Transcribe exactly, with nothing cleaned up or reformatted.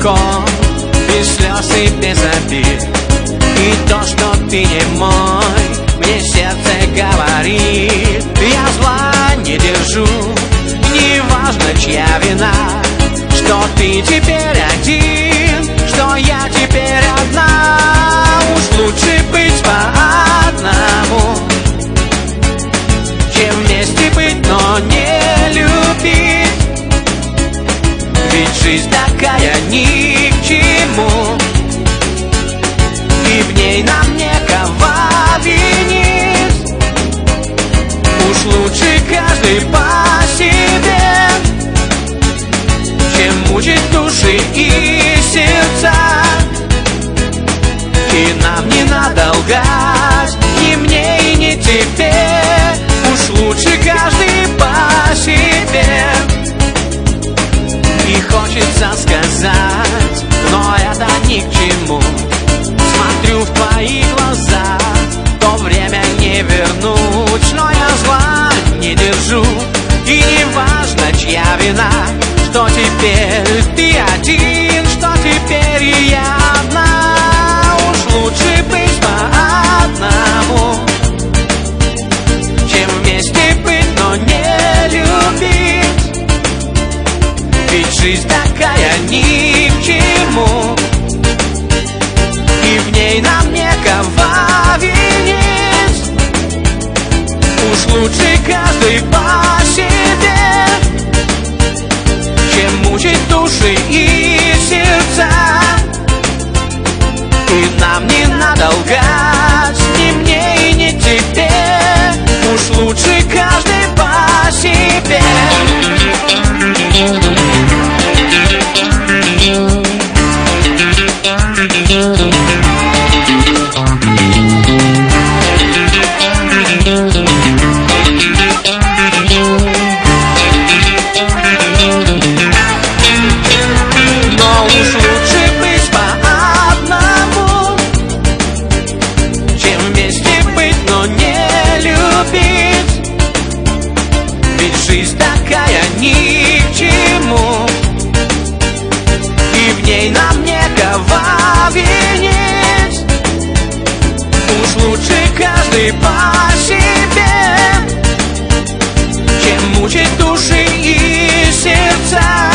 далеко, без слез и без обид. И то, что ты не мой, мне сердце говорит. Я зла не держу, неважно, чья вина, что ты теперь один, что я теперь одна. Уж лучше быть по одному, чем вместе быть, но не любить. Ведь жизнь такая ни к чему, и в ней нам некого винить. Уж лучше каждый по себе, чем мучить души и сердца. И нам не надо лгать, ни мне и ни тебе. Уж лучше каждый по себе. И хочется сказать, но это ни к чему. Смотрю в твои глаза, то время не вернуть. Но я зла не держу, и не важно, чья вина, что теперь ты один, что теперь и я одна. Уж лучше быть по одному, чем вместе быть, но не любить. Ведь жизнь такая ни к чему, и в ней нам некого винить. Уж лучше каждый по себе, чем мучить души и сердца. И нам не надо лгать, ни мне и ни тебе. Уж лучше каждый по себе. Но уж лучше быть по одному, чем вместе быть, но не любить. Ведь жизнь такая ни к чему, и в ней нам некого винить. Уж лучше каждый по себе, чем мучить души и сердца.